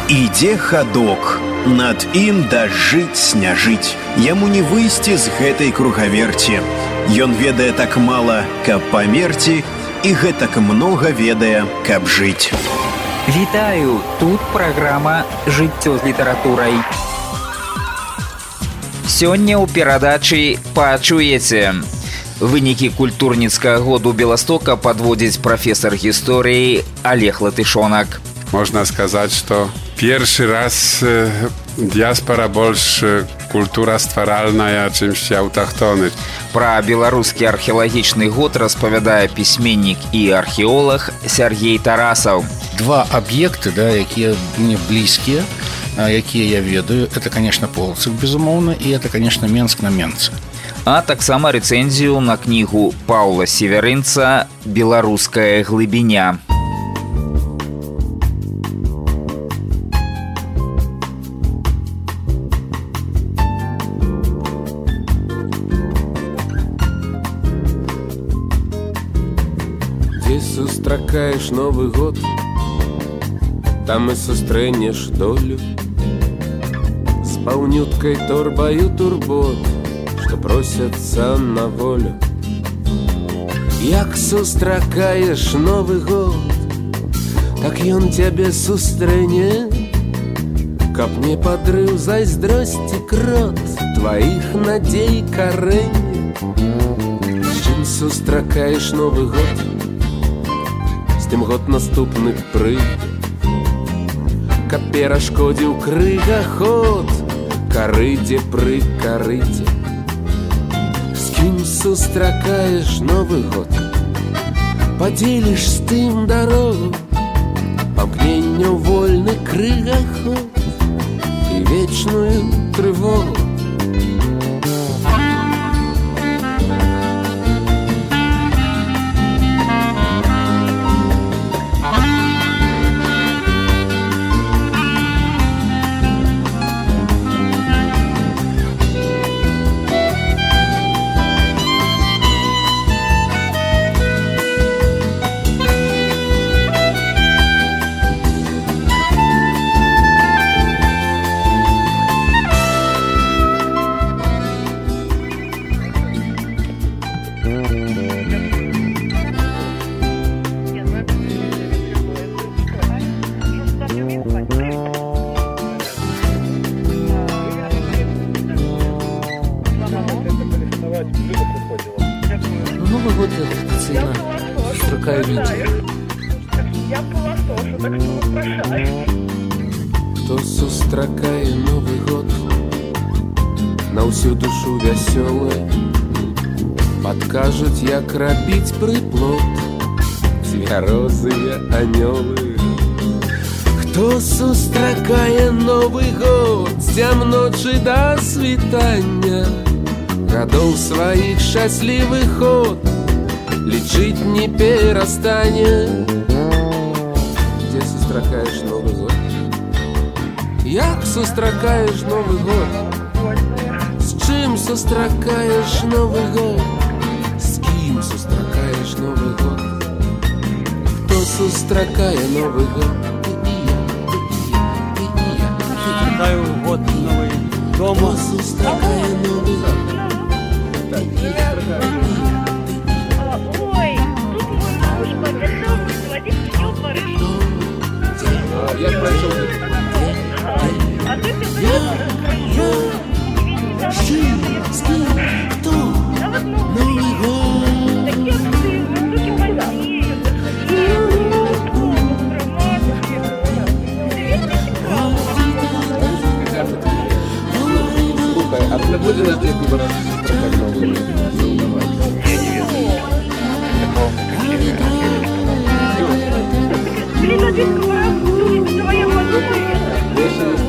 Ідзе хадок, над ім дажыць не жыць. Яму не выйсці з гэтай кругаверці. Ён ведае так мала, каб памерці, і гэтак многа ведае, каб жыць. Вітаю, тут праграма «Жыццё з літаратурай». Сёння ў перадачы пачуеце. Вынікі культурніцкага году Беластока падводзіць прафесар гісторыі Олег Латышонак. Można сказать, что pierwszy raz diaspora больше культура стваральная, чымся аўтахтоны. Пра беларускі археалагічны год распавядае пісьменнік і археолог Сергей Тарасаў. Два аб'екты, якія мне блізкія, якія я ведаю, это, конечно, Полацк, безумоўна, і это, конечно, Менск на Менцы. А таксама рэцэнзію на кнігу Паўла Северынца «Беларуская глыбіня». Дзе сустракаеш Новы год, там і сустрэнеш долю з паўнюткай торбаю турбот, што просяцца на волю. Як сустракаеш Новы год, так ён цябе сустрэне, каб не падрыў зайздросці крот тваіх надзей карэнне. З чым сустракаеш Новы год, з тым год наступны прыйдзе, каб перашкодзіў крыгаход карыдзе пры карыдзе. З кім сустракаеш Новы год, падзеліш з тым дарогу, памкненню вольны крыгаход і вечную трывогу. Новый год я традиционно сустракаю людзей. Я была тоже, так что вопрошаю. Хто сустракае Новы год на ўсю душу вясёлая, падкажуць, як рабіць прыплод цвярозыя анёлы. Хто сустракае Новы год з цямночы да світання, гадоў сваіх шчаслівы ход лічыць не перастане. Дзе сустракаеш Новы год? Як сустракаеш Новы год? З чым сустракаеш Новы год? З кім сустракаеш Новы год? Хто сустракае Новы год? Сустракаю год новый дома. Сустракае Новый год. Ой, тут мой муж пообещал проводить всё хорошо. Я пройшов. А ты хорошо. С кем? Кто? Новый год. Такие ты больные. Слухай, а ты будешь на следующий раз сустракать Новый год? Блин, один говорит, что я могу.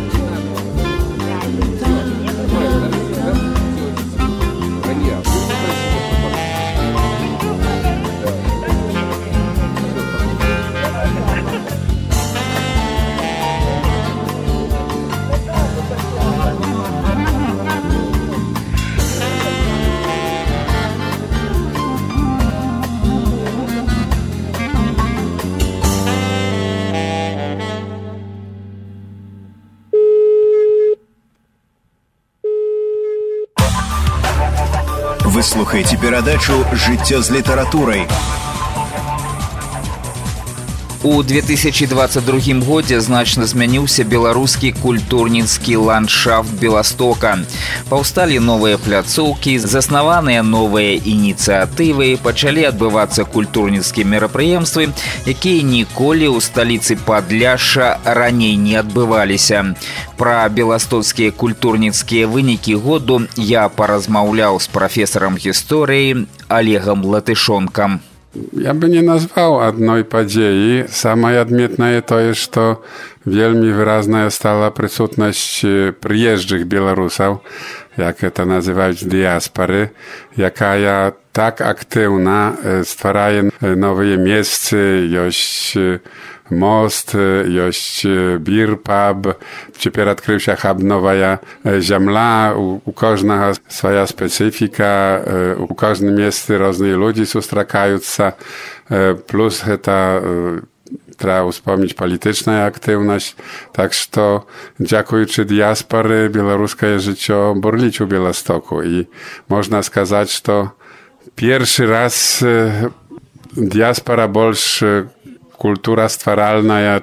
слухаеце перадачу «Жыццё з літаратурай». У 2022 годзе значна змяніўся беларускі культурніцкі ландшафт Беластока. Паўсталі новыя пляцоўкі, заснаваныя новыя ініцыятывы, пачалі адбывацца культурніцкія мерапрыемствы, якія ніколі ў сталіцы Падляшша раней не адбываліся. Пра беластоцкія культурніцкія вынікі году я паразмаўляў з прафесарам гісторыі Олегом Латышонкам. Ja by nie nazwał одной падзеі. Самае адметнае тое, што вельмі выразная стала прысутнасць прыезджых беларусаў, як это называюць дыяспары, якая так актыўна стварае новыя месцы, ёсць мост, ёсць бір-паб, цяпер адкрыўся хаб «Новая зямля», у кожнага свая спецыфіка, у кожным месцы розныя людзі сустракаюцца, плюс гэта трэба ўспомніць палітычная актыўнасць, так што дзякуючы дыяспары беларускае жыццё бурліць у Беластоку і можна сказаць, што першы раз дыяспара больш kultura stwaralna,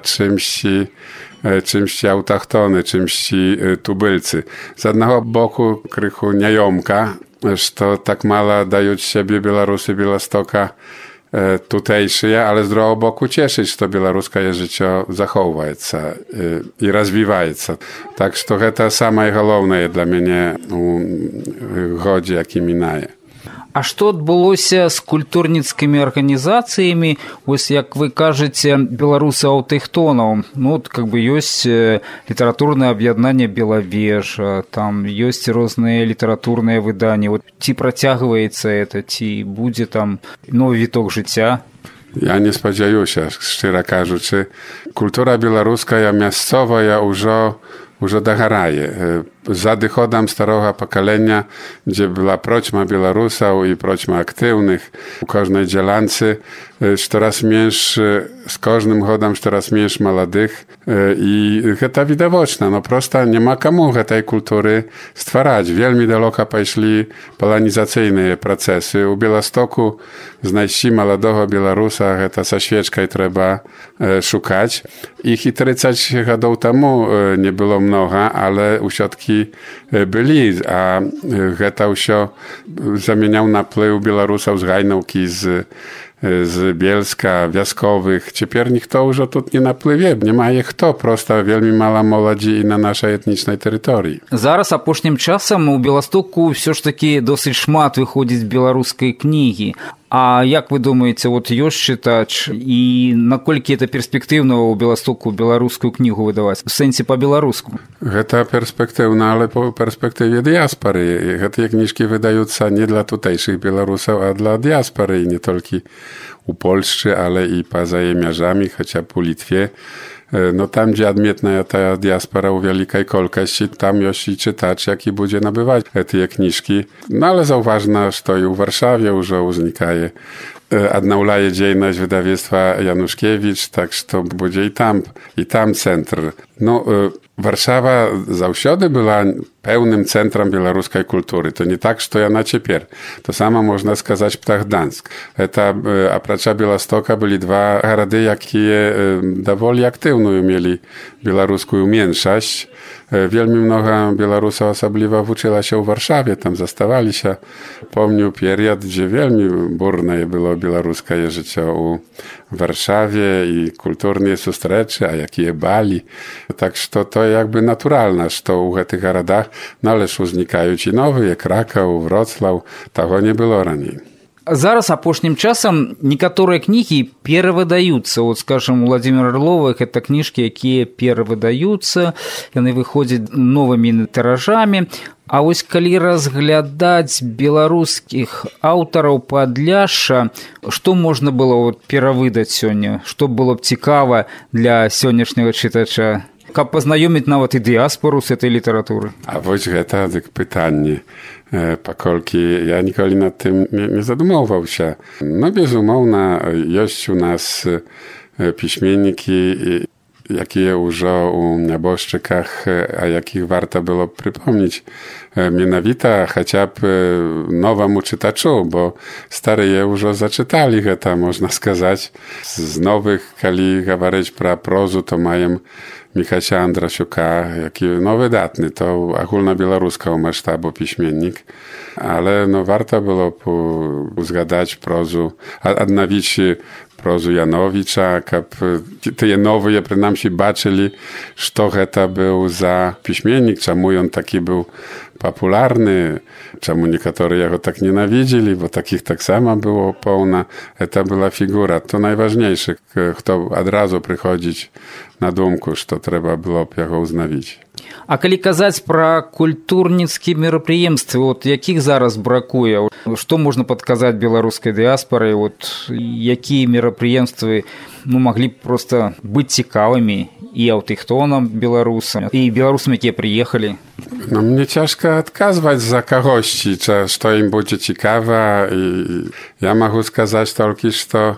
czymś autochtony, czymś tubylcy. Z jednego boku krychu niejomka, że tak mało dają siebie Białorusy Białostoka tutejsze, ale z drugiego boku cieszyć, że to białoruskie życie zachowywa i rozwija. Tak, że to najważniejsze dla mnie w godzie, jaki minęło. А што адбылося з культурніцкімі арганізацыямі, вось як вы кажаце, беларусы-аўтахтонаў? Ну, ёсць літаратурнае аб'яднанне «Белавежа», там ёсць розныя літаратурныя выданні. Ці працягваецца это, ці будзе там новы віток жыцця? Ja nie spodziewam, szczerze кажучи. Kultura białoruska miejscowa już dogaraje. Za dychodem starego pokolenia, gdzie była proćma Białorusów i proćma aktywnych, u każdej dzielance, coraz mniej, z każdym chodem coraz mniej młodych i to widoczne. No prosto nie ma komu tej kultury stwarać. Wielmi daleko poszli polonizacyjne procesy. U Białostoku znajść młodego Białorusa, to sa świeczką trzeba szukać. Ich 30 lat temu nie było mnogo, ale usiadki byli, a to się zamieniał na wpływ Białorusów z Gajnówki, z Bielska, Wiaskowych. Teraz nikt już tu nie napływie. Nie ma ich to, prosto wielmi mała młodzi i na naszej etnicznej terytorii. Зараз апошнім часам у Беластоку все ж таки досыць шмат выходзіць беларускай кнігі. А як вы думаеце, ёсць чытач і наколькі это перспектыўна ў Беластоку беларускую кнігу выдаваць? У сэнсе па-беларуску? Гэта перспектыўна, але па перспектыве дыяспары. Гэтыя кніжкі выдаюцца не для tutejszych беларусаў, а для дыяспары, не толькі у Польшчы, ale i poza jej miażami, chociaż u Litwie. No tam, gdzie odmietna ta diaspora u wielkiej kolkości, tam już i czytacz, jaki będzie nabywać te kniżki. No ale zauważna, że i u Warszawie już znikaje. Odnaulaje dziejność wydawnictwa Januszkiewicz, tak że to będzie i tam centr. No, Warszawa zawsze była pełnym centrum białoruskiej kultury. To nie tak, że ja na ciepер. To samo można skazać Ptach Gdańsk. A oprócz Białostoka byli dwa garady, jakie dowoli aktywną mieli białoruską mniejszość. Wielmi mnoga Białorusów osobliwa uczyła się w Warszawie, tam zastawali się. Pomnił period, gdzie wielmi burne było białoruskie życie u Warszawie i kulturnie sustreczy, a jakie bali. Tak, że to jakby naturalne, że u tych garadach należ uznikają ci nowe, Kraków, Wrocław, tego nie było raniej. Зараз апошнім часам некаторыя кнігі перавыдаюцца. Скажем, у Владимира Орлова гэта кніжкі, якія перавыдаюцца, яны выходзяць новымі тыражамі. А вось калі разглядаць беларускіх аўтараў Падляшша, што можна было перавыдаць сёння? Што было б цікава для сённяшняга чытача? Каб пазнаёміць нават і дыяспору з этой літаратуры. А вось гэта пытанне. Pakolki, ja nigdy nad tym nie zadumywał się. No bezumowna, jest u nas piśmienniki jakie ўжо у нябожчыках, а якіх варта было прыпомніць менавіта хаця б новаму чытачу, бо старыя ўжо зачыталі гэта, можна сказаць. З новых, калі гаварыць пра прозу, то маем Міхася Андрасюка, які выдатны, то агульнабеларускага маштабу пісьменнік. Але варта было б узгадаць прозу, аднавіць прозу Янowicza, каб тыя новыя прынамсі бачылі, што гэта быў за пісьменнік, чаму ён такі быў папулярны, чаму некаторыя яго так ненавідзелі, бо такіх таксама было поўна. Это была фігура. То найважнейшы, хто адразу прыходзіць на думку, што трэба было б яго ўзнавіць. А калі казаць пра культурніцкія мерапрыемствы, якіх зараз бракуе, што можна падказаць беларускай дыяспары, якія мерапрыемствы маглі б проста быць цікавымі і аўтахтонам беларусам, і беларусам, якія прыехалі? Мне цяжка адказваць за кагосьці, што ім будзе цікава, і я магу сказаць толькі, што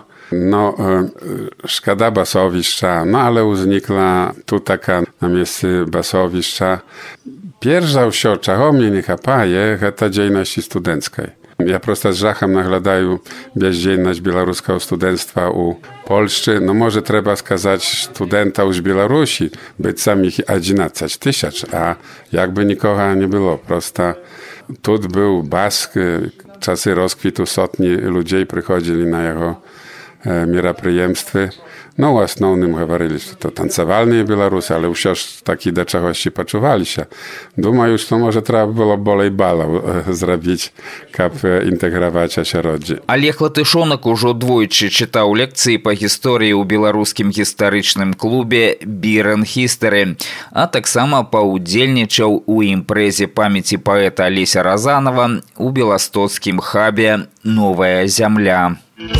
szkoda basowiszcza, ale uznikła tu taka na miejscu basowiszcza. Pierwsza wsio, czego mnie nie chapaje, to dziejności studenckiej. Ja prosto z żachem nagladaju bezdziejność białoruskiego studentstwa u Polszczy. Może trzeba skazać studenta już Białorusi, być samych 11 000, a jakby nikogo nie było. Prosto tu był Bask, czasy rozkwitu sotni ludzi przychodzili na jego мерапрыемствы. У асноўным гаварылі, што то танцавальныя беларусы, але ўсё ж такі да чагосьці пачуваліся. Думаю, што можа трэба было болей балаў зрабіць, каб інтэграваць асяроддзе. Олег Латышонак ужо двойчы чытаў лекцыі па гісторыі ў беларускім гістарычным клубе «Бірэн Хістары», а таксама паўдзельнічаў у імпрэзе памяці паэта Алеся Разанова у беластоцкім хабе «Новая зямля».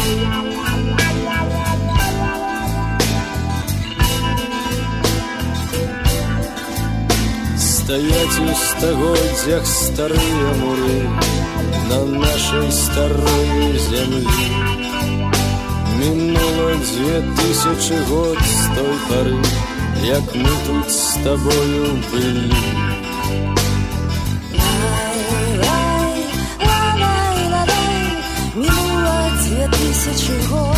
Стоять у стагоддзях старыя муры на нашай старой зямлі. Мінула 2000 год з той пары, як мы тут з табою былі. Мінула 2000 год.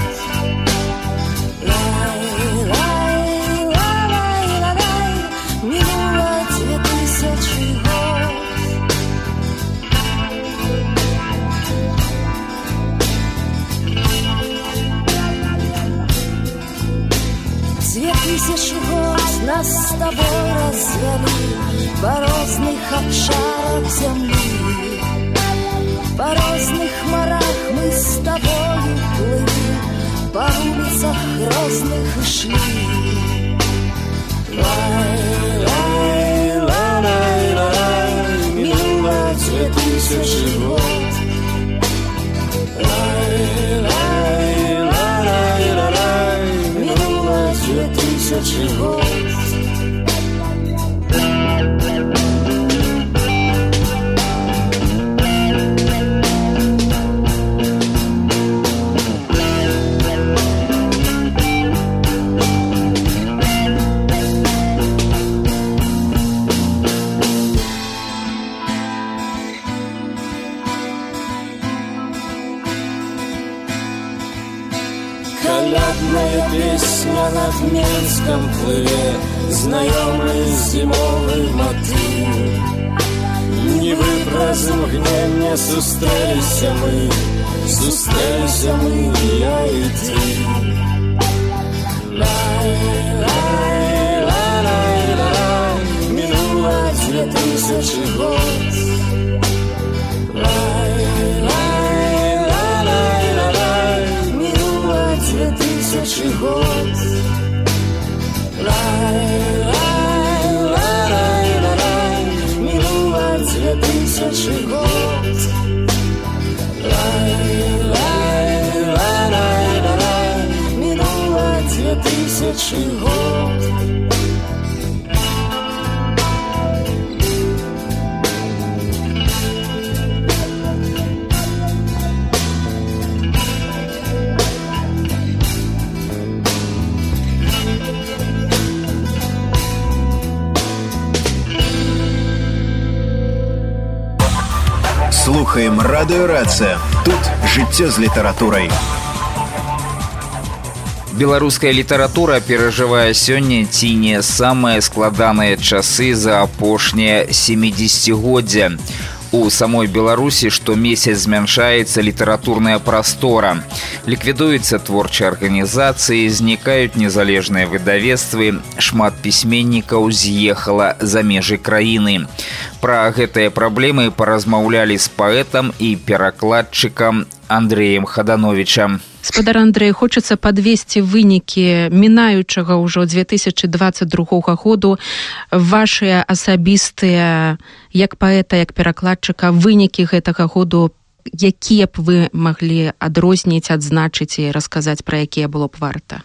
Тысячи год нас с тобой развели по разных обшарах земли, по разных морях мы с тобой плыли, по улицах разных шли. Минуло 2000 год. Минуло 2000 год. Колядная песня над Менском плыве, знайомый зимовый мотив. Нібы праз мгненне сустрэліся мы, я і ты. Минуло 2000 год. Минуло 2000 год. Минуло 2000 год. Минуло 2000 год. слухаем радыёрацыя. Тут жыццё з літаратурай. Беларуская літаратура перажывае сёння ці не самыя складаныя часы за апошнія 70-годдзя. У самой Беларусі штомесяц змяншаецца літаратурная прастора. Ліквідуюцца творчыя арганізацыі, знікаюць незалежныя выдавецтвы, шмат пісьменнікаў з'ехала за межы краіны. Пра гэтыя праблемы паразмаўлялі з паэтам і перакладчыкам Андрэем Хадановічам. Спадар Андрэй, хочацца падвесці вынікі мінаючага ўжо 2022 году, вашыя асабістыя, як паэта, як перакладчыка, вынікі гэтага году, якія б вы маглі адрозніць, адзначыць і расказаць, пра якія было б варта?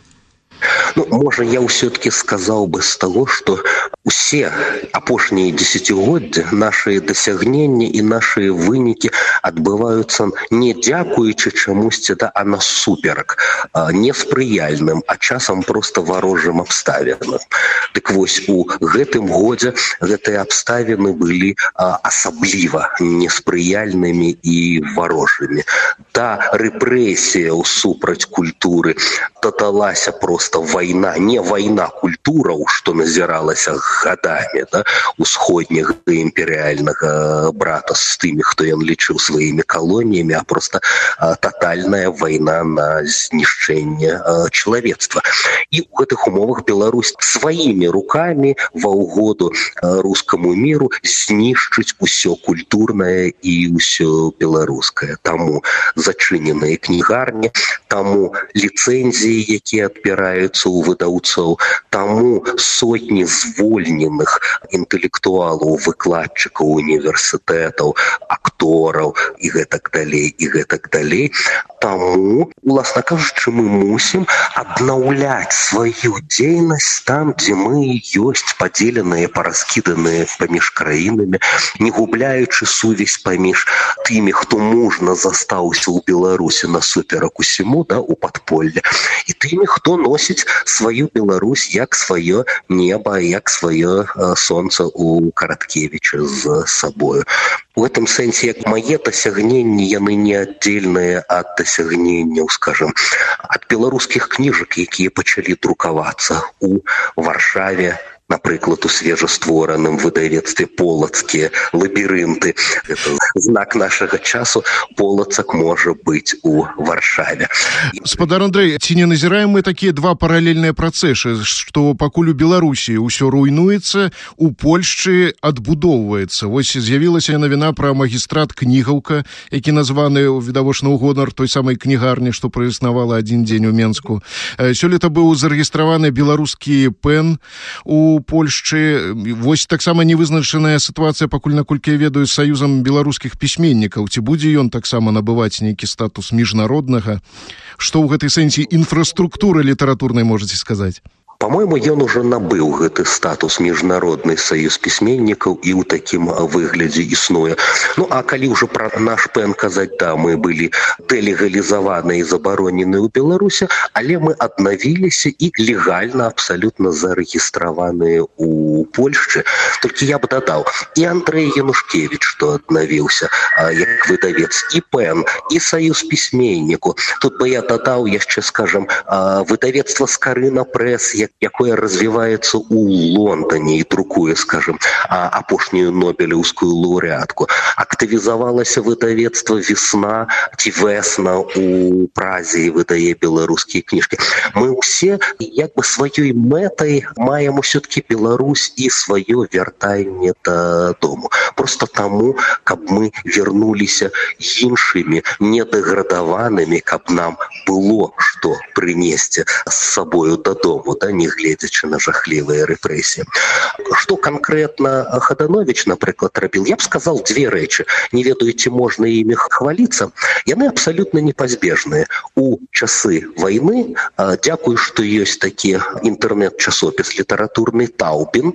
Можа, я ўсё-таки сказаў бы з таго, што усе апошнія дзесяцігоддзі нашыя дасягненні і нашыя вынікі адбываюцца не дзякуючы чамусьці, а насуперак, неспрыяльным, а часам проста варожым абставінам. Дык вось, у гэтым годзе гэтыя абставіны былі асабліва неспрыяльнымі і варожымі. Та рэпрэсія супраць культуры дадалася проста вайна, не вайна культураў, што назіралася гадамі, усходняга імперыяльнага брата з тымі, хто ён лічыў сваімі калоніямі, а проста татальная вайна на знішчэнне чалавецтва. І ў гэтых умовах Беларусь сваімі рукамі ва ўгоду рускаму міру знішчыць усё культурнае і ўсё беларускае. Таму зачыненыя кнігарні, таму ліцэнзіі, якія адбіраюцца у выдаўцоў, таму сотні звольненых інтэлектуалаў, выкладчыкаў універсітэтаў, актораў і гэтак далей, і гэтак далей. Таму, уласна кажучы, мы мусім аднаўляць сваю дзейнасць там, дзе мы ёсць падзеленыя, параскіданыя паміж краінамі, не губляючы сувязь паміж тымі, хто мужна застаўся ў Беларусі насуперак усіму, у падполле, і тымі, хто носіць сваю Беларусь як сваё неба, як сваё сонца у Караткевіча з сабою. У гэтым сэнсе, як мае дасягненні, яны не аддзельныя ад дасягненняў, скажам, ад беларускіх кніжак, якія пачалі друкавацца у Варшаве, напрыклад, у свежаствораным выдавецтве «Полацкія лабірынты». Это знак нашага часу. Полацак можа быць у Варшаве. Спадар Андрэй, ці не назіраем мы такія два паралельныя працэсы, што пакуль у Беларусі ўсё руйнуецца, у Польшчы адбудоўваецца. Вось з'явілася навіна пра магістрат «Кнігаўка», які названы відавочна ў гонар той самай кнігарні, што праіснавала адзін дзень у Менску. Сёлета быў зарэгістраваны беларускі пэн у Польшчы. Вось таксама невызначаная сітуацыя, пакуль, наколькі я ведаю, з саюзам беларускіх пісьменнікаў. Ці будзе ён таксама набываць нейкі статус міжнароднага? Што ў гэтай сэнсе інфраструктуры літаратурнай можаце сказаць? По-моему, ён уже набыў гэты статус міжнародны саюз пісьменнікаў і ў такім выглядзе існуе. А калі ўжо пра наш пэн казаць, мы былі дэлегалізаваны і забаронены ў Беларусе, але мы аднавіліся і легальна абсалютна зарэгістраваныя ў Польшчы. Толькі я б дадаў, і Андрэй Янушкевіч, што аднавіўся як выдавец, і пэн, і саюз пісьменніку. Тут бы я дадаў яшчэ, скажам, выдавецтва «Скарына прэс», якое развіваецца ў Лондоне і друкуе, скажем, апошнюю нобелеўскую лаўрэатку. Актывізавалася выдавецтва «Весна» ці «Весна» у Празе і выдае беларускія кніжкі. Мы ўсе як бы сваёй мэтай маем усё-таки Беларусь і сваё вяртанне дадому. Просто таму, каб мы вярнуліся іншымі, недэградаванымі, каб нам было што прынесці з сабою дадому, не гледзячы на жахлівыя рэпрэсіі. Што канкрэтна Хадановіч, напрыклад, рабіў? Я б сказаў две рэчы. Не ведаю, ці можна імі хваліцца. Яны абсалютна непазбежныя. У часы вайны, дзякую, што ёсць такі інтэрнэт-часопіс літаратурны «Таубін»,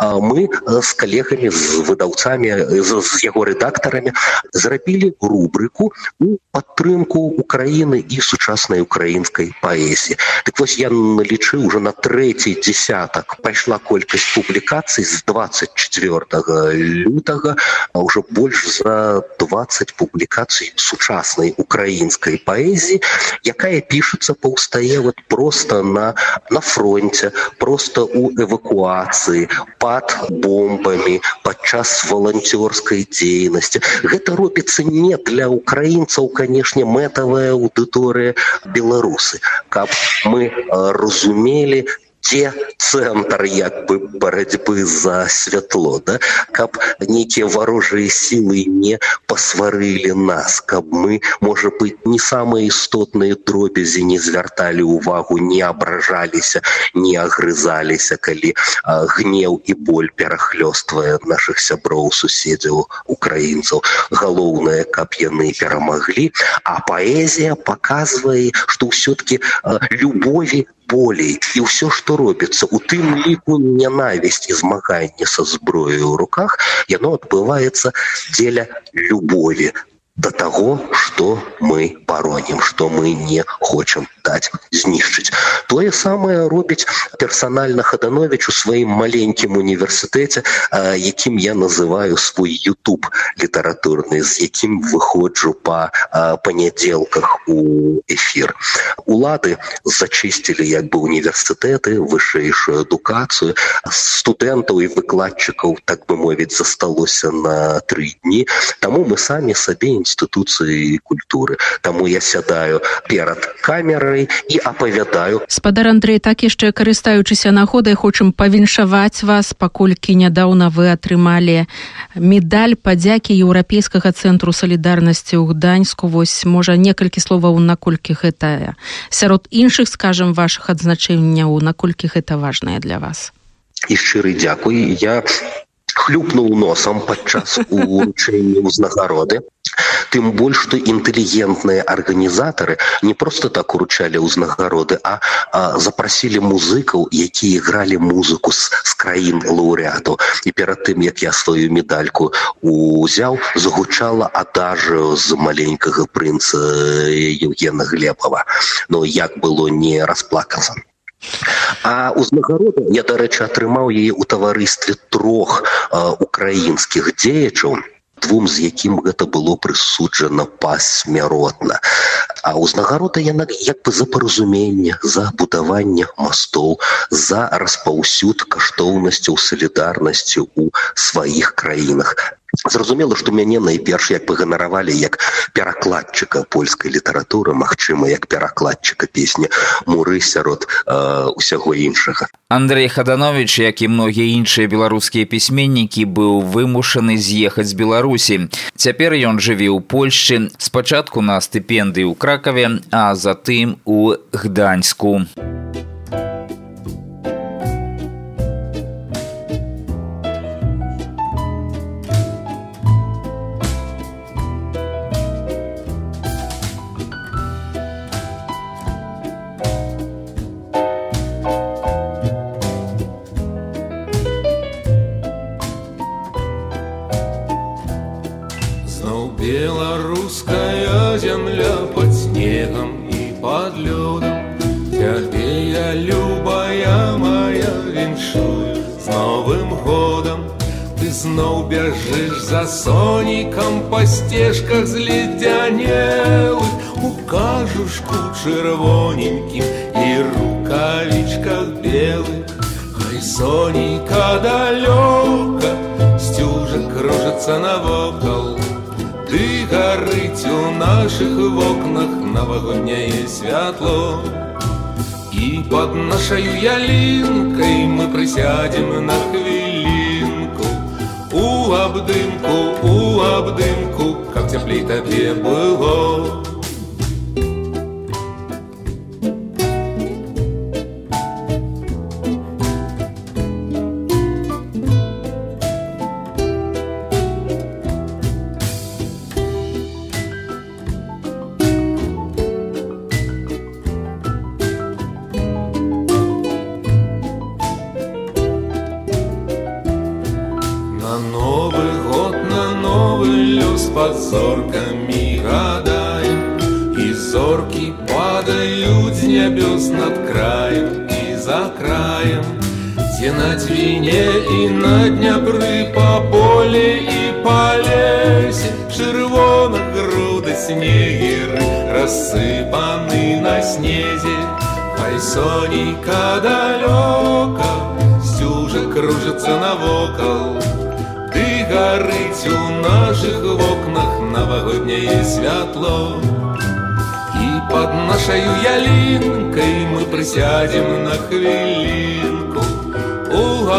мы з калегамі, з выдаўцамі, з яго рэдактарамі зрабілі рубрыку у падтрымку Украіны і сучаснай украінскай паэзіі. Так вось, я налічыў уже на трэці дзесятак пайшла колькасць публікацый з 24 лютага, а ўжо больш за 20 публікацый сучаснай украінскай паэзіі, якая пішацца, паўстае вот просто на фронте, просто у эвакуацыі, пад бомбамі, падчас волонцёрскай дзейнасці. Гэта робіцца не для украінцаў, канешне, мэтавая аўдыторыя беларусы, каб мы разумелі, дзе цэнтр як бы барацьбы за святло, да? Каб нейкія варожыя сілы не пасварылі нас, каб мы, можа быць, не самыя істотныя дробязі не звярталі ўвагу, не абражаліся, не агрызаліся, калі гнеў і боль перахлёствае нашых сяброў, суседзяў, украінцаў. Галоўнае, каб яны перамаглі, а паэзія паказвае, што ўсё-таки любові болей, і ўсё, што робіцца, у тым ліку нянавісць і змаганне са зброяй у руках, яно адбываецца дзеля любові до таго, што мы баронім, што мы не хочам даць знішчыць. Тое самае робіць персанальна Хадановіч у сваім маленькім універсітэце, якім я называю свой YouTube літаратурны, з якім выходжу па панядзелках у эфір. Улады зачысцілі як бы універсітэты, вышэйшую адукацыю, студэнтаў і выкладчыкаў, так бы мовіць, засталося на 3 дні, таму мы самі сабе інстытуцыі культуры. Таму я сядаю перад камерай і апавядаю. Спадар Андрэй, так яшчэ карыстаючыся нагодай, хочам павіншаваць вас, паколькі нядаўна вы атрымалі медаль падзякі Еўрапейскага цэнтру салідарнасці ў Гданьску. Вось, можа, некалькі словаў, наколькі гэта сярод іншых, скажам, вашых адзначэнняў, наколькі гэта важнае для вас? І шчыры дзякуй. Я хлюпнуў носам падчас уручэння ўзнагароды. Тым больш, што інтэлігентныя арганізатары не проста так уручалі ўзнагароды, а запрасілі музыкаў, якія гралі музыку з краін лаўрэатаў. І перад тым, як я сваю медальку узяў, загучала адажыо з маленькага прынца Евгена Глебова. Ну, як было не расплакацца. А ўзнагарода я, дарэчы, атрымаў яе ў таварыстве 3 украінскіх дзеячаў, 2 з якім гэта было прысуджана пасмяротна. А ўзнагарода яна як бы за паразуменне, за будаванне мастоў, за распаўсюд каштоўнасцяў салідарнасці ў сваіх краінах. Зразумела, што мяне найперш як бы ганаравалі як перакладчыка польскай літаратуры, магчыма, як перакладчыка песні «Муры» сярод усяго іншага. Андрэй Хадановіч, як і многія іншыя беларускія пісьменнікі, быў вымушаны з'ехаць з Беларусі. Цяпер ён жыве ў Польшчы, спачатку на стыпендыі ў Кракаве, а затым у Гданьску. Белорусская земля под снегом и под лёдом, тебе я, любая моя, віншую с Новым годом. Ты знов бежишь за соніком по стежках зледянелых, у кажушку червоненьким и рукавичках белых. Хай соника далеко, стюжа кружится навокал, ты горить у наших в окнах новогоднее святло. И под нашей ялинкой мы присядем на хвилинку, у обдымку, как теплей тебе было. Под зорками гадаем, и зорки падают с небес над краем и за краем. гадаем, где на Двине и на Днепры, по поле и по лесе червоногруды снегиры рассыпаны на снезе. Хай сонейка далёка стюжа кружится навокал, ды горыть у наших в окнах новогоднее святло. И под нашою ялинкой мы присядем на хвилинку, у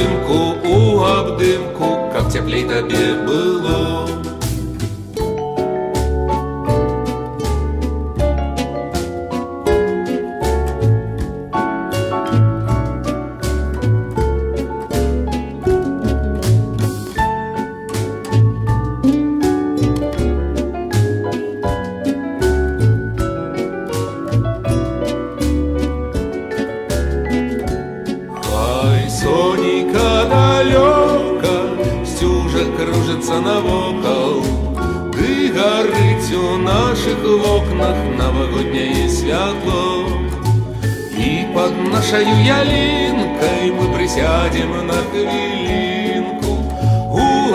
обдымку, как теплей тебе было. Навокал, ды горыть у наших в окнах новогоднее святло. И под нашою ялинкой мы присядем на хвилинку, у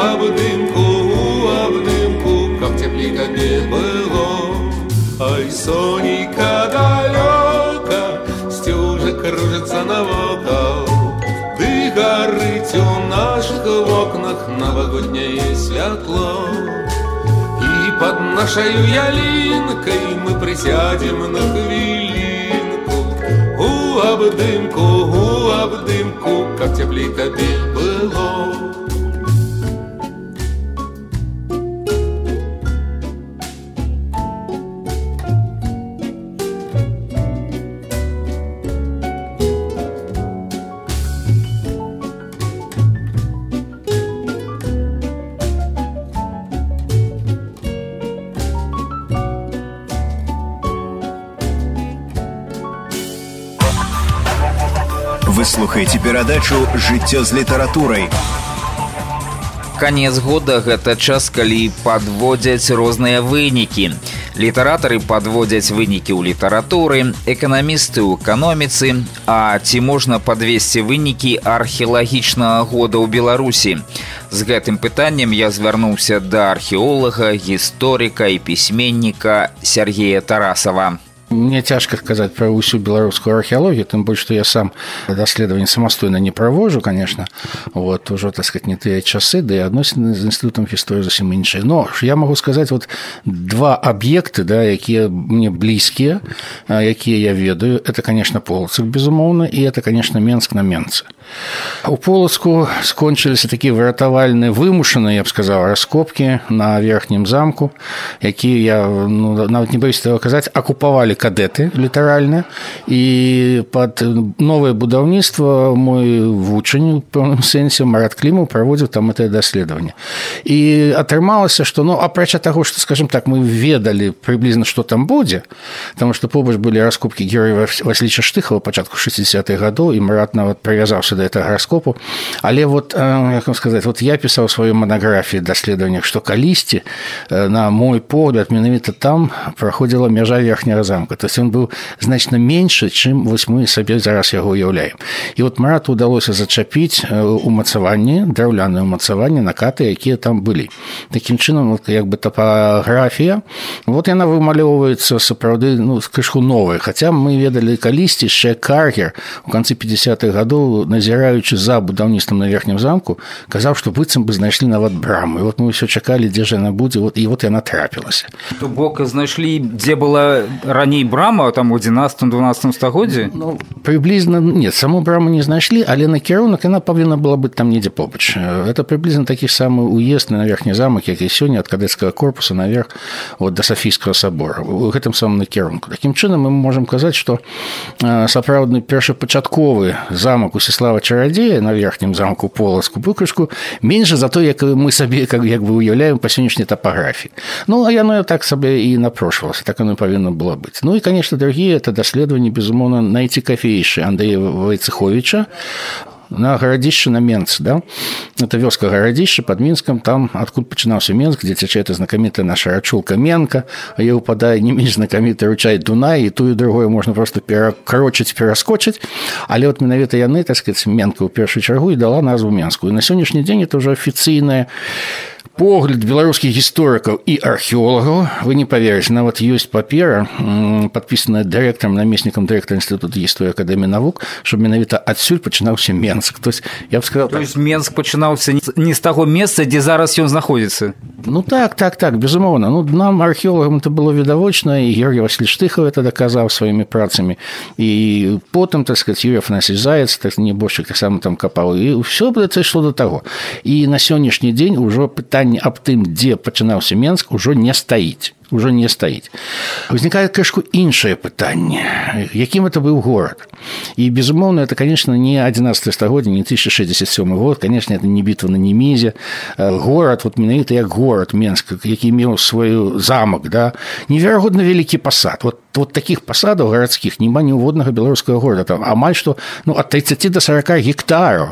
обдымку, как теплей тебе было. Ай, сонейка далёка стюжа кружится навокал, ды горыть у наших в окнах новогоднее святло. И под нашою ялинкой мы присядем на хвилинку, у обдымку, как теплей тебе было. Вы слухаеце перадачу «Жыццё з літаратурай». Канец года – гэта час, калі падводзяць розныя вынікі. Літаратары падводзяць вынікі ў літаратуры, эканамісты ў эканоміцы. А ці можна падвесці вынікі археалагічнага года ў Беларусі? З гэтым пытаннем я звярнуўся да археолага, гісторыка і пісьменніка Сергея Тарасова. Мне цяжка сказаць пра ўсю беларускую археалогію, тым больш, што я сам даследаванні самастойна не праводжу, конечно. Вот, ужо, так сказать, не тыя часы, да і адносіны з інстытутам гісторыі зусім іншыя. Но я магу сказаць, вот два аб'екты, да, якія мне блізкія, якія я ведаю, это, конечно, Полацк, безумоўна, і это, конечно, Менск на Менцы. У Полацку скончыліся такія выратавальныя, вымушаныя, я б сказаў, раскопкі на верхнім замку, якія я, нават не боюсь этого казаць, акупавалі кадэты літаральна, і пад новае будаўніцтва мой вучань у пэўным сэнсе Марат Клімаў праводзіў там гэтае даследаванне. І атрымалася, што, апрача таго, што, скажем так, мы ведалі прыблізна, што там будзе, таму што побач былі раскопкі Георгія Васильевича Штыхова пачатку 60-х гадоў, і Марат нават прывязаўся да гэтага раскопу. Але вот, як вам сказаць, вот я пісаў сваю манаграфію даследаваннях, што калісьці, на мой погляд, менавіта там праходзіла мяжа верхняга замка. То есть он был значна меньше, чым вось мы сабе зараз яго уяўляем. І вот Марату удалося зачапіць умацаванні, драўляныя умацаванні, накаты, якія там былі. Такім чынам, вот, як бы топаграфія, вот яна вымалёўваецца сапраўды, крышку новая. Хаця мы ведалі калісьці, яшчэ Каргер у канцы 50-х гадоў, назіраючы за будаўніцтвам на верхнім замку, казаў, што быццам бы знайшлі нават браму. І вот мы ўсё чакалі, дзе ж яна будзе, і вот яна трапілася. То бок знайшлі, дзе была раней брама, там у 11-12 стагоддзі? Приблизно, нет, саму браму не знайшлі, але накірунак яна павінна была быць там недзе побач. Это приблизно такі самы уезд на верхні замак, як і сёння ад кадэцкага корпуса наверх вот, да Софійскага собора. У гэтым самым накірунку. Такім чынам мы можам казаць, што сапраўдны першапачатковы замак Усіслава Чарадзея на верхнім замку Полацку быў крышку менш за то, як мы сабе як бы уяўляем па сённяшняй топаграфіі. А яно так сабе і напрошвалася, так оно павінна было быць. И, конечно, другие это даследования, безумоўно, найцікавейшие Андрея Войцеховича. на Городище на Менце, да? Это вёска Городище под Минском, там, откуда начинался Менск, где течет знакомитая наша рачулка Менка, а ей упадает не меньше знакомитый ручай Дунай, и ту, и другое можно просто перекорочить, перескочить, але вот менавіта яны, так сказать, Менка ў першую чаргу и дала назву Менску. И на сегодняшний день это уже офиційная погляд белорусских историков и археологов. Вы не поверите, нават есть папера, подписанная директором, наместником директора Института истории Академии наук, чтобы менавіта адсюль пачынаўся Менск. То есть, я бы сказал... То есть, Менск пачынаўся не с того места, где зараз он находится? Ну, так, безумовно. Ну, нам, археологам, это было видовочно, и Георгий Васильевич Штыхов это доказал своими працами, и потом, так сказать, Юрий Афанасьевич Заяц, так, небожчик, так само там копал, и все это шло до того. И на сегодняшний день уже пытание аб тым, дзе пачынаўся Менск, ужо не стаіць. Возникает, конечно, іншае пытанне. Яким это был город? И, безумовно, это, конечно, не 11 стагоддзе, не 1067 год, конечно, это не битва на Немезе. Город, вот менавіта як город Менск, які меў свой замок, да, неверагодна вялікі пасад. Вот таких посадов городских нема ни уводного белорусского города. Там амаль что от 30 до 40 гектаров.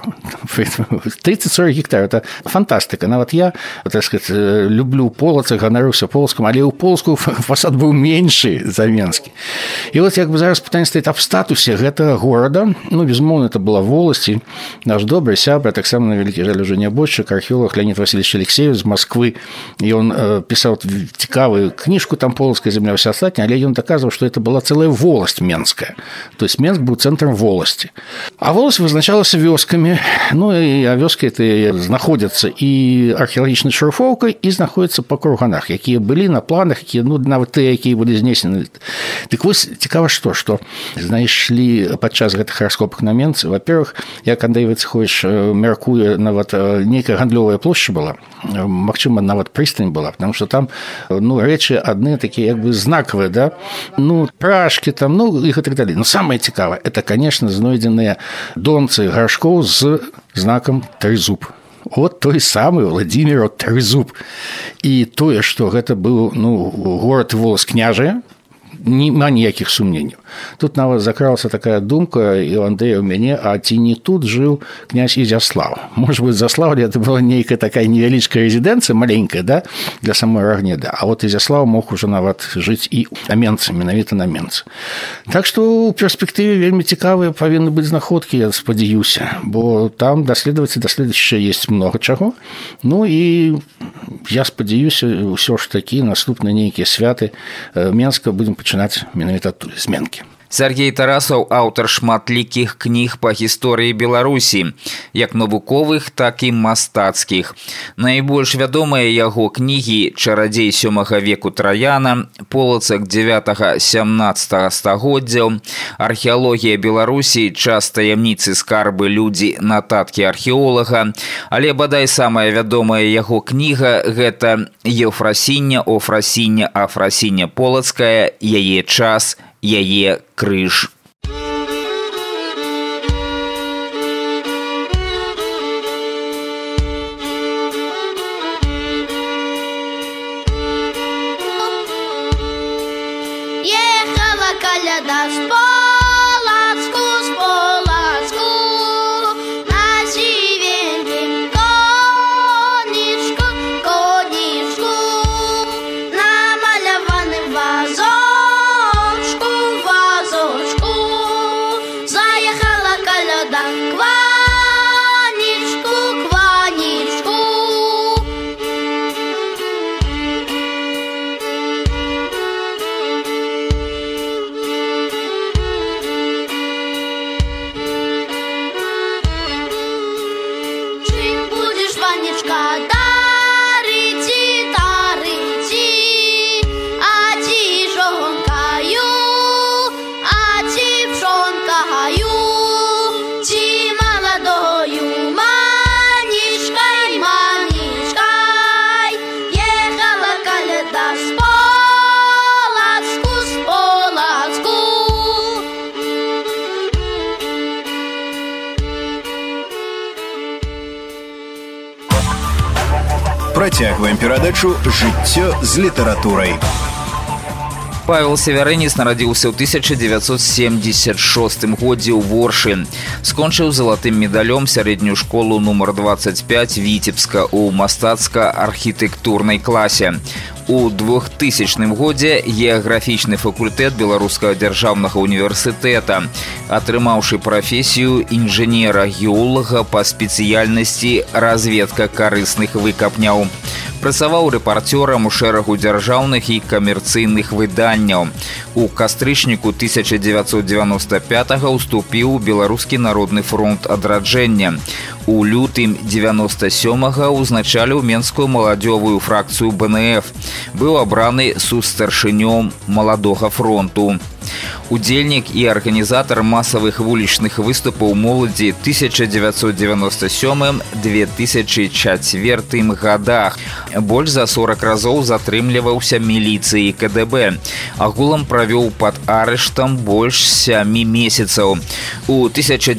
30-40 гектаров. Это фантастика. Нават я, так сказать, люблю Полоцк, ганаруся Полоцком, але у Полоцку фасад был меньше за Менскі. И вот як бы зараз пытанне стаіць аб статусе гэтага города. Ну, безумоўна, это была волость. И наш добрый сябра, так само на вялікі жаль уже нябожчык, археолог Леонид Васильевич Алексеев из Москвы. И он писал цікавую книжку там «Полоцкая земля, вся остатняя», але он доказывал, что это была целая волость Менская. То есть Менск был центром волости. А волость вызначалась вёсками. Ну, и вёски это находятся и археалагічнай шурфоўкай, и находятся по курганах, якія былі на планах, якія, ну, нават тыя, якія былі знесены. Так вось цікава што знайшлі падчас гэтых раскопак на Менцы. Во-первых, як Андрей Войцехович мяркуе, нават нейкая гандлёвая плошча была, магчыма, нават прыстань была, потому что там, ну, рэчы адны такія як бы знакавыя, да, ну, прашки там, ну, их и так далее. Но самое цікавое, это, конечно, знойденные донцы горшков с знаком «Трезуб». Вот той самый Владимир Трезуб. И то, что это был, ну, город волос княжия, нема ніякіх сумненняў. Тут нават закралася такая думка і ў Андрэя, у мяне, а ці не тут жыў князь Ізяслаў? Может быть, Заслаўле это была нейкая такая невялічкая рэзідэнцыя, маленькая, да, для самой Рагнеды, а вот Ізяслаў мог уже нават жыць і на Менцы, менавіта на Менцы. Так што ў перспектыве вельмі цікавыя павінны быць знаходкі, я спадзяюся, бо там даследаваць яшчэ есть много чаго. Ну і я спадзяюся, ўсё ж такі наступныя нейкія святы Менска будзем пачынаць менавіта адтуль з Менкі. Сергей Тарасаў аўтар шматлікіх кніг па гісторыі Беларусі, як навуковых, так і мастацкіх. Найбольш вядомыя яго кнігі «Чарадзей 7 веку Траяна», «Полацак 9-17 стагоддзяў», «Археалогія Беларусі», «Час таямніцы, скарбы, людзі, нататкі археолага». Але бадай самая вядомая яго кніга – гэта «Еўфрасіння, Офрасіння, Афрасіння Полацкая, яе час, яе крыж». Ехала коляда с Полацку, на сивеньким конишку, намаляваным вазочку, заехала коляда к Ванечку. Чим будеш, Ванечка, дарити, а тишонкаю, ти молодою манишкой, ехала коляда с Полацку. Працягваем перадачу «Жыццё з літаратурай». Павел Севярыніц нарадзіўся ў 1976 годзе ў Воршы. Скончыў залатым медалём сярэднюю школу нумар 25 Віцебска ў мастацка-архітэктурнай класе. У 2000 годзе геаграфічны факультэт Беларускага дзяржаўнага універсітэта, атрымаўшы прафесію інжынера-геолага па спецыяльнасці разведка карысных выкапняў. Працаваў рэпарцёрам у шэрагу дзяржаўных і камерцыйных выданняў. У кастрычніку 1995-го уступіў у Беларускі народны фронт адраджэння. У лютым 97-го узначаліў менскую маладзёвую фракцыю БНФ. Быў абраны сустаршынём маладога фронту. Удзельнік і арганізатар масавых вулічных выступаў моладзі 1997-2004 годах. Больш за 40 разоў затрымліваўся міліцыяй КДБ. Агулам правёў пад арыштам больш 7 месяцаў. У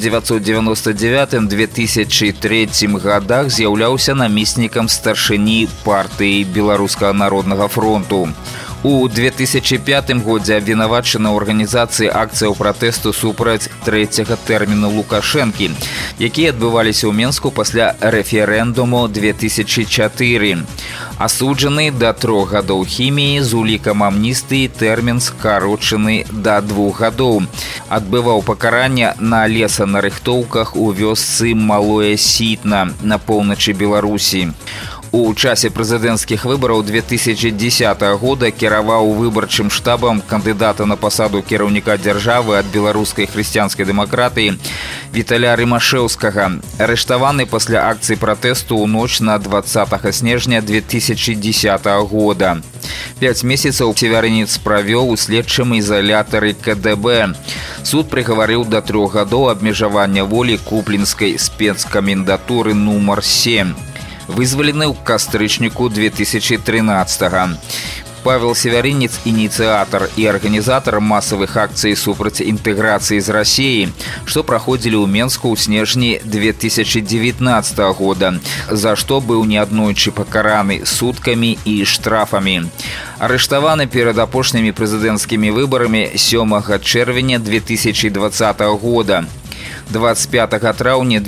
1999-2003 годах з'яўляўся намеснікам старшыні партыі Беларускага народнага фронту. У 2005 годзе абвінавачаны ў арганізацыі акцыяў пратэсту супраць трэцяга тэрміну Лукашэнкі, якія адбываліся ў Менску пасля рэферэндуму 2004. Асуджаны да 3 гадоў хіміі, з улікам амністыі тэрмін скарочаны да 2 гадоў. Адбываў пакаранне на лесанарыхтоўках у вёсцы Малое Сітна на поўначы Беларусі. У часе прэзідэнцкіх выбараў 2010 года кіраваў выбарчым штабам кандыдата на пасаду кіраўніка дзяржавы ад беларускай хрысціянскай дэмакратыі Віталя Рымашэўскага, арыштаваны пасля акцыі пратэсту ў ноч на 20 снежня 2010 года. 5 месяцаў Севярыніц правёў у следчым ізалятары КДБ. Суд прыгаварыў да 3 гадоў абмежавання волі куплінскай спецкамендатуры нумар 7. Вызвалены ў кастрычніку 2013-го. Павел Севярыніц – ініцыятар і арганізатар масавых акцый супраць інтэграцыі з Расіяй, што праходзілі ў Менску ў снежні 2019 года, за што быў неаднойчы пакараны суткамі і штрафамі. Арыштаваны перад апошнімі прэзідэнцкімі выбарамі 7 чэрвеня 2020 года. 25 траўня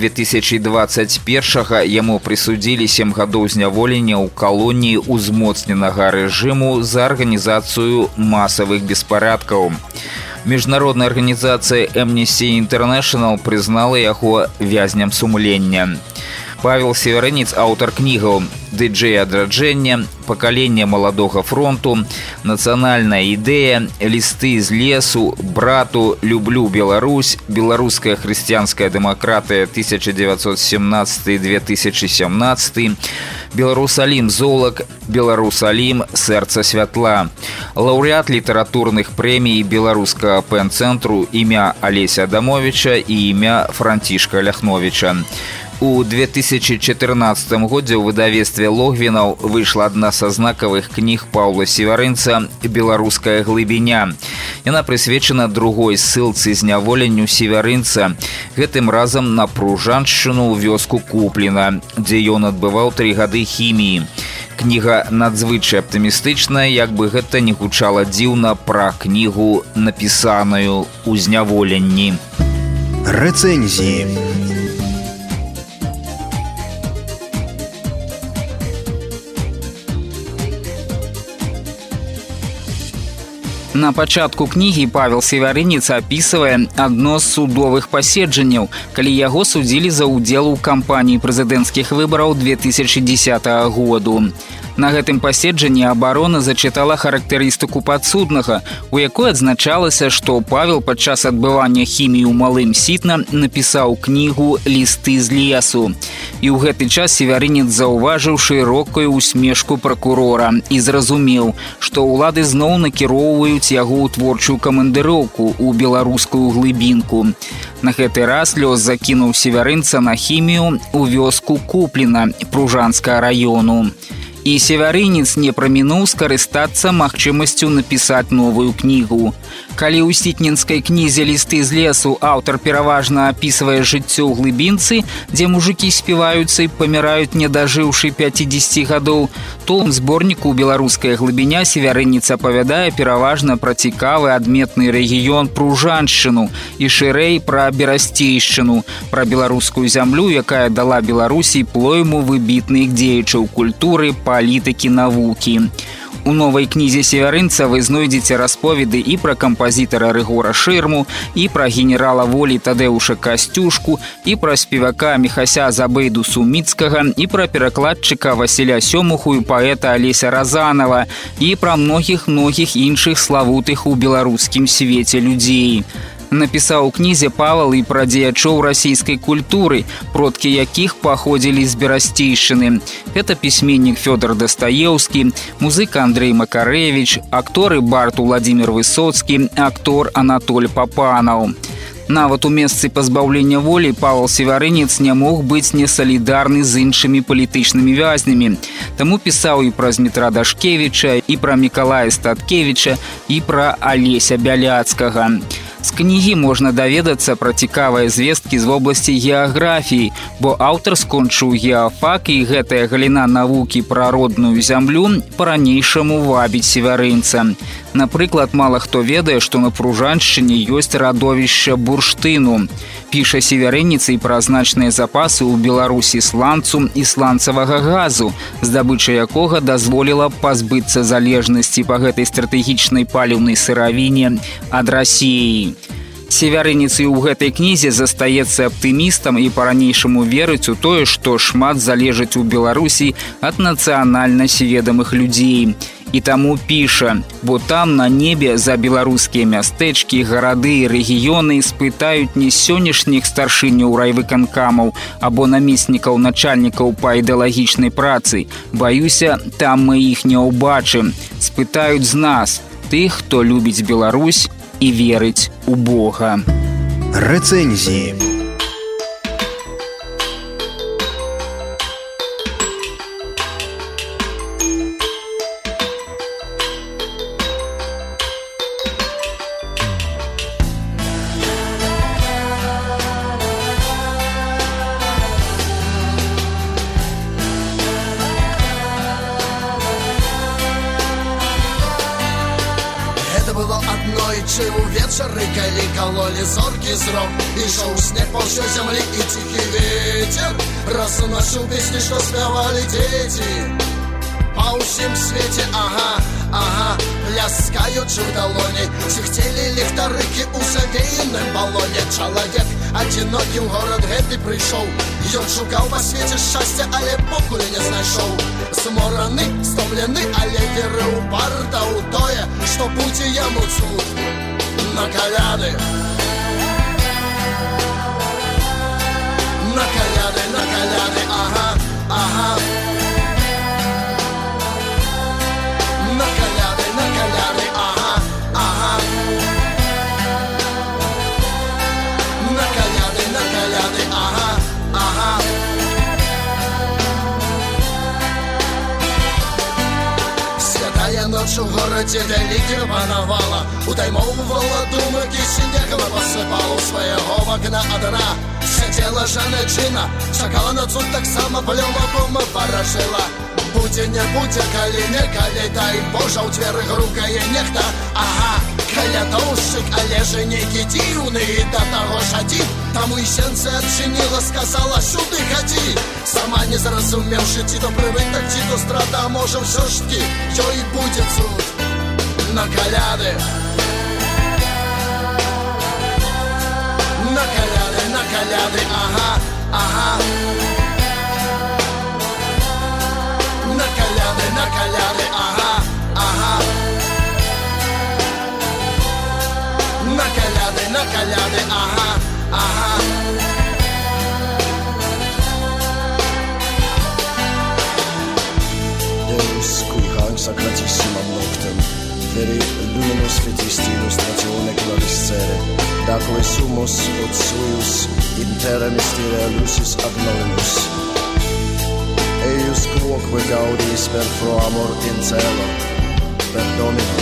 2021 яму прысудзілі 7 гадоў зняволення ў калоніі ўзмоцненага рэжыму за арганізацыю масавых беспарадкаў. Міжнародная арганізацыя Amnesty International прызнала яго вязням сумлення. Павел Севярыніц – аўтар кнігаў «Дыджэй адраджэння», «Пакаленне маладога фронту», «Нацыянальная ідэя», «Лісты з лесу», «Брату», «Люблю Беларусь», «Беларуская хрысціянская дэмакратыя 1917-2017», «Беларусалім золак», «Беларусалім сэрца святла». Лаўрэат літаратурных прэмій беларускага пэн-цэнтру імя Алеся Адамовіча і імя Францішка Ляхновіча. У 2014 годзе ў выдавецтве Логвінаў выйшла адна са знакавых кніг Паўла Севярынца «Беларуская глыбіня». Яна прысвечана другой ссылцы зняволенню Севярынца, гэтым разам на Пружаншчыну ў вёску Купліна, дзе ён адбываў 3 гады хіміі. Кніга надзвычай аптымістычная, як бы гэта не гучала дзіўна, пра кнігу, напісаную ў зняволенні. Рэцэнзіі. На пачатку кнігі Павел Севярыніц апісвае адно з судовых паседжанняў, калі яго судзілі за ўдзел у кампаніі прэзідэнцкіх выбараў 2010 году. На гэтым паседжанні абарона зачытала характарыстыку падсуднага, у якой адзначалася, што Павел падчас адбывання хіміі ў Малым Сітна напісаў кнігу «Лісты з лесу». І ў гэты час Севярыніц заўважыў шырокую усмешку пракурора і зразумеў, што ўлады зноў накіроўваюць яго ў творчую камандыроўку ў беларускую глыбінку. На гэты раз лёс закінуў Севярынца на хімію ў вёску Купліна Пружанскага раёну. І севярынец не прамінуў скарыстацца магчымасцю напісаць новую кнігу. Калі ў сітнінскай кнізе «Лісты з лесу» аўтар пераважна апісвае жыццё ў глыбінцы, дзе мужыкі співаюцца і паміраюць, не дажыўшы 50 гадоў, то ў зборніку «Беларуская глыбіня» севярынец апавядае пераважна пра цікавы адметны рэгіён Пружаншчыну і шырэй пра Берасцейшчыну, пра беларускую зямлю, якая дала Беларусі плойму выбітных дзеячаў культуры, палітыкі, навукі. У новай кнізе севярынца вы знойдзеце расповеды і пра кампазітара Рыгора Шырму, і пра генерала волі Тадэуша Касцюшку, і пра спевака Міхася Забейду Суміцкага, і пра перакладчыка Васіля Сёмуху і паэта Алеся Разанова, і пра многіх іншых славутых у беларускім свеце людзей. Напісаў у кнізе Павал і пра дзеячоў расійскай культуры, продкі якіх паходзілі з Берасцейшчыны. Гэта пісьменнік Фёдор Дастаеўскі, музыка Андрэй Макарэвіч, актор і бард Уладзімір Высоцкі, актор Анатоль Папанаў. Нават у месцы пазбаўлення волі Павал Севярынец не мог быць несалідарны з іншымі палітычнымі вязнямі. Таму пісаў і пра Змітра Дашкевіча, і пра Мікалая Статкевіча, і пра Алеся Бяляцкага. З кнігі можна даведацца пра цікавыя звесткі з вобласці геаграфіі, бо аўтар скончыў геафак, і гэтая галіна навукі пра родную зямлю па-ранейшаму вабіць севярынца. Напрыклад, мала хто ведае, што на Пружаншчыне ёсць радовішча бурштыну. Піша севярынец і пра значныя запасы ў Беларусі сланцу і сланцавага газу, здабыча якога дазволіла пазбыцца залежнасці па гэтай стратэгічнай паліўнай сыравіне ад Расіі. Севярынец і ў гэтай кнізе застаецца аптымістам і па-ранейшаму верыць у тое, што шмат залежыць у Беларусі ад нацыянальна сведамых людзей. І таму піша, бо там на небе за беларускія мястэчкі, гарады і рэгіёны спытаюць не сённяшніх старшыняў райвыканкамаў або намеснікаў начальнікаў па ідэалагічнай працы. Баюся, там мы іх не ўбачым. Спытаюць з нас, тых, хто любіць Беларусь і верыць у Бога. Рэцэнзіі. Увечары, калі калолі зоркі зрок, ішоў снег па ўсёй зямлі і ціхі вецер разносіў песні, што спявалі дзеці па ўсім свеце. Пляскаючы ў далоні, ціхцелі ліхтарыкі ў завеяным балоне. Чалавек адзінокі ў горад гэты прыйшоў, ён шукаў па свеце шчасця, але покуль не знайшоў. Змораны, стомлены, але верыў упарта ў тое, што будзе яму цуд на каляды. На каляды, на каляды, ага. На каляды, ага. На каляды, ага. Святая ноч у горадзе вялікім панавала, утаймоўвала думкі, снегам пасыпала ў свайго вакна адна. Сядзела жанчына, чакала на цуд, таксама плёмаком варажыла. Будзе, не будзе, калі не, калі, дай Божа, ў дзверы грукае нехта. Калядоўшчык, але ж нейкі дзіўны, і да таго ж адзін. Таму і сенцы адчыніла, сказала, сюды хадзі. Сама не зразумеўшы, ці то прывытак, ці то страта, можа ўсё ж ці ёй будзе цуд на каляды. На каляды, ага. На каляды, ага. На каляды, ага. Deus, cui hanc sacratissimam noctem, veri luminus fetisti illustratione clariscere, daque sumus ut suius in terra mysteria lucis agnolimus. Eius quoque gaudis per pro amor in cielo per Dominum.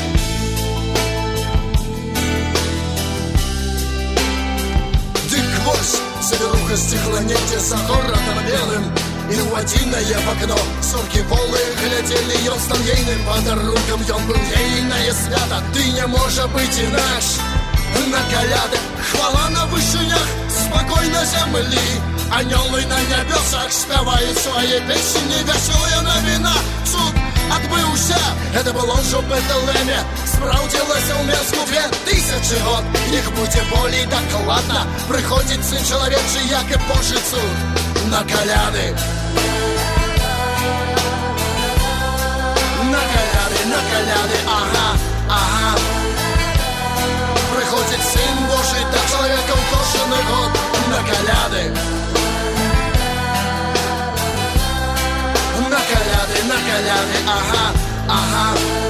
Диквось, заверуха стихла нефти за городом белым, и уводиное в окно сорки полые глядели, ён стал ейным подарунком, ён был ейное свято, ты не можа быть и наш. На коляды, хвала на вышинях, спокойно земли, анёлы на небесах спевают свои песни, веселая новина, суд отбыўся, это было ўжо в Бэтлеме, спраўдзілася ў Менску 2000 год, іх будзе болей дакладна, прыходзіць сын чалавечы, як і Божы цуд, на коляды. На коляды, ага, ага. Приходит Сын Божий, да человека в кожаный год на коляды. На коляды, ага, ага.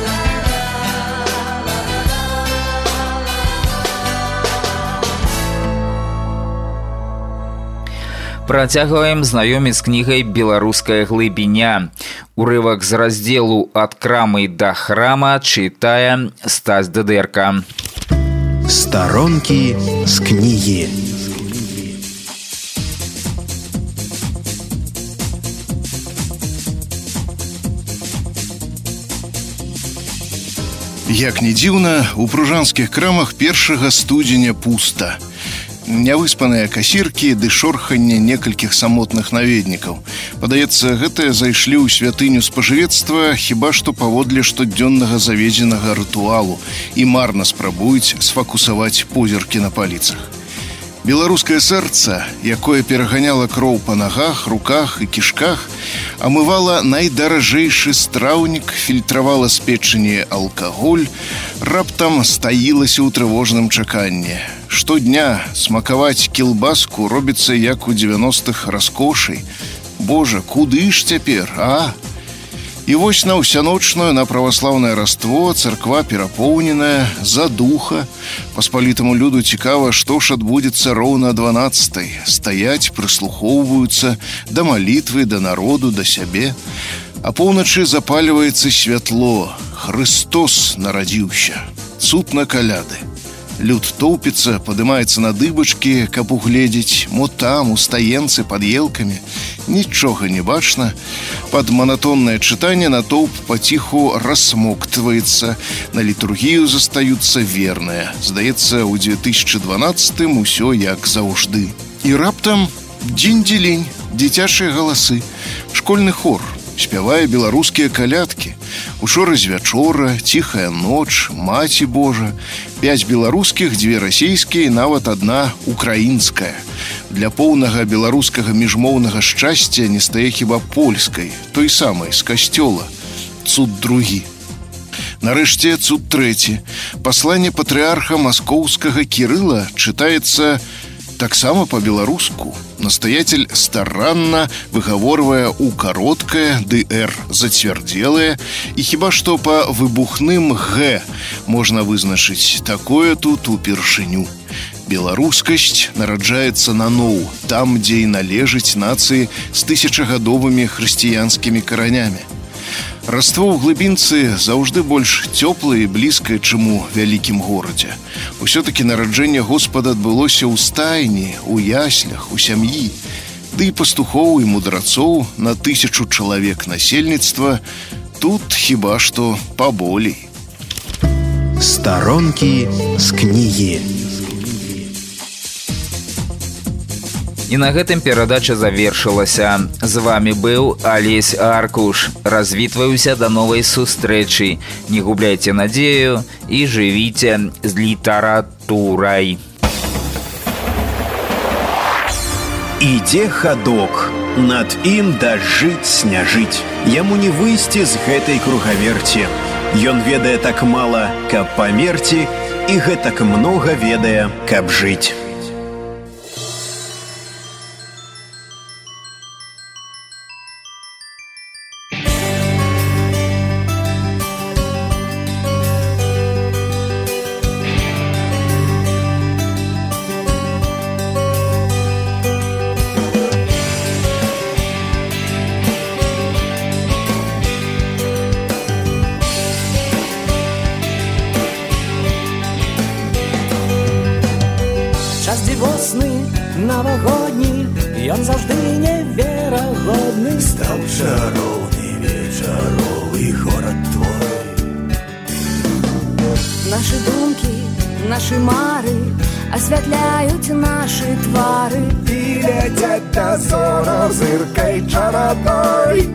Працягваем знаёміць з кнігай «Беларуская глыбіня». Урывак з раздзелу «Ад крамы да храма» чытае Стась Дыдэрка. Сторонки с книги. Як не дзіўна, у пружанскіх крамах 1 студзеня пуста. Нявыспаныя касіркі ды шорханне некалькіх самотных наведнікаў. Падаецца, гэтыя зайшлі ў святыню спажывецтва хіба што паводле штодзённага заведзенага рытуалу і марна спрабуюць сфокусаваць позіркі на паліцах. Беларускае сэрца, якое пераганяла кроў па нагах, руках і кішках, амывала найдаражэйшы страўнік, фільтравала з печані алкаголь, раптам стаілася ў трывожным чаканні. Штодня смакаваць кілбаску робіцца як у 90-х раскошай. Божа, куды ж цяпер, а? І вось на ўсяночную, на праваслаўнае раство царква перапоўненая, задуха. Паспалітаму люду цікава, што ж адбудзецца роўна 12-й. Стаяць, прыслухоўваюцца да малітвы, да народу, да сябе. А поўначы запальваецца святло. Хрыстос нарадзіўся. Цуд на каляды. Люд тоўпіцца, падымаецца на дыбачкі, каб угледзець, мо там, у стаенцы пад елкамі. Нічога не бачна. Пад манатоннае чытанне натоўп паціху рассмоктваецца, на літургію застаюцца верныя. Здаецца, у 2012-м усё як заўжды. І раптам дзень-дзелень, дзіцячыя галасы, школьны хор, спявае беларускія калядкі. Учора з вячора, ціхая ноч, маці Божа, 5 беларускіх, 2 расійскія і нават 1 украінская. Для поўнага беларускага міжмоўнага шчасця не стае хіба польскай, той самай, з касцёла. Цуд другі. Нарэшце цуд трэці. Пасланне патрыарха маскоўскага Кірыла чытаецца таксама по-беларуску. Настоятель старанна выгаворвае у кароткае ДР зацвярдзелае, і хіба што па выбухным Г можна вызначыць, такое тут упершыню. Беларускасць нараджаецца наноў, там, дзе і належыць нацыі з тысячагадовымі хрысціянскімі каранямі. Раство ў глыбінцы заўжды больш цёплае і блізкае, чым у вялікім горадзе. Усё-такі нараджэнне Господа адбылося ў стайні, у яслях, у сям'і. Ды і пастухоў і мудрацоў на 1000 чалавек насельніцтва тут хіба што паболей. Сторонки с книги. І на гэтым перадача завершылася. З вами быў Алесь Аркуш. Развітваюся да новай сустрэчы. Не губляйце надзею і жывіце з літаратурай. Ідзе хадок, над ім дажыць-сняжыць. Яму не выйсці з гэтай кругаверці. Ён ведае так мала, каб памерці, і гэтак многа ведае, каб жыць. ён заўжды неверагодны. Стаў чароўны вечаровы горад твой. Нашы думкі, нашы мары асвятляюць нашы твары і летяць дазораў зыркай чарадной.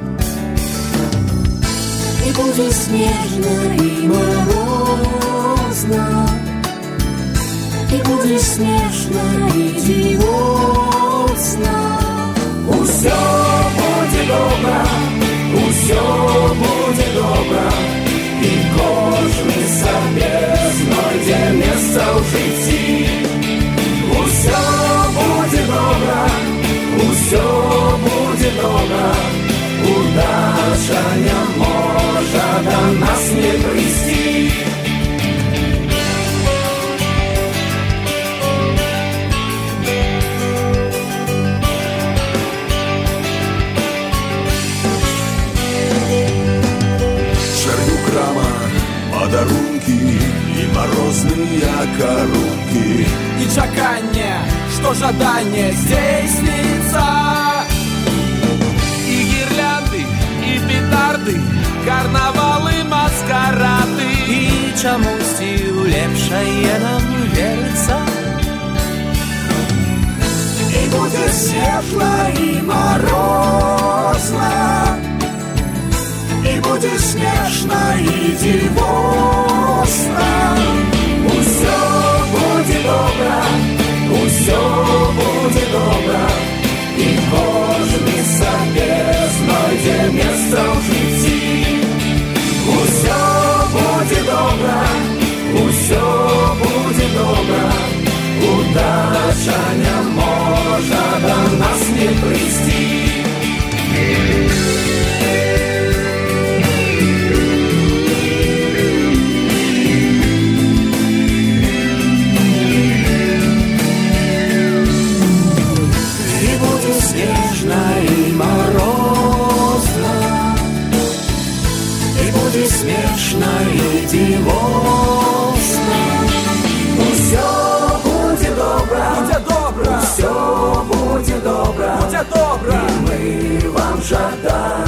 І будзе снежна і марозна, і будзе смешна і дзівосна. Усё будзе добра, усё будзе добра, і кожны сабе знойдзе месца ў жыцці. Усё будзе добра, усё будзе добра, удача не можа да нас не прыйсці. Чарю крама, падарункі і марозныя карункі. І чаканне, што жаданне здзейсніцца. І гірлянды, і петарды, карнавалы, маскарады. І чамусьці ў лепшае нам верыцца. І будзе светла і марозна, і будзе смешна і дзівосна. Усё будзе добра, усё будзе добра, і кожны сабе знойдзе месца ў жыцці. Усё будзе добра, усё будзе добра, удача не можа да нас не прыйсці. Снежна і морозна, і будзе смешна і дзівосна. Усё будзе добра, будзе добра, усё будзе добра, будзе добра, і мы вам жадаем.